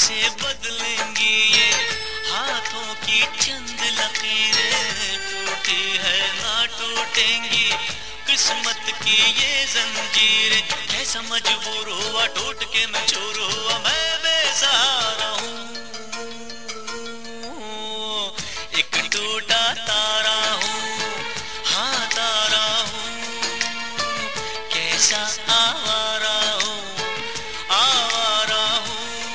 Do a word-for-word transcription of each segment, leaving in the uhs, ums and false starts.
कैसे बदलेंगी ये हाथों की चंद लकीरें, टूटी है ना टूटेंगी किस्मत की ये जंजीरें। कैसा मजबूर हुआ टूट के मैं चूर हुआ, मैं बेसहारा हूँ, एक टूटा तारा हूँ, हाँ तारा हूँ, कैसा आवारा हूँ, आवारा हूँ।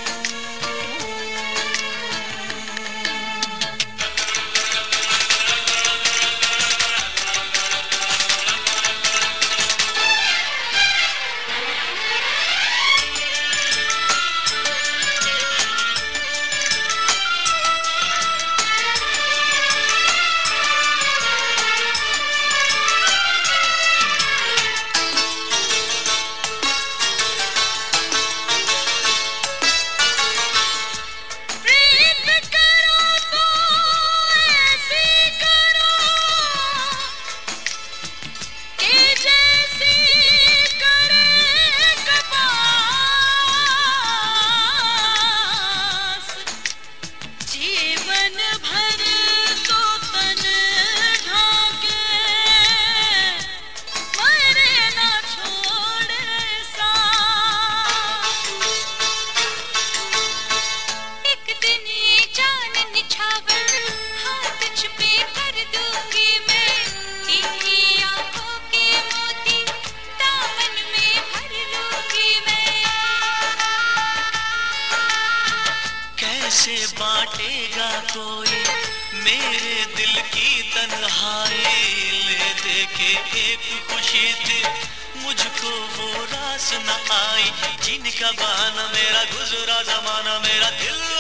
कैसे बांटेगा कोई मेरे दिल की तन्हाई, ले देखे एक खुशी थी मुझको वो रास न आई, जिनका बहाना मेरा गुजरा जमाना, मेरा दिल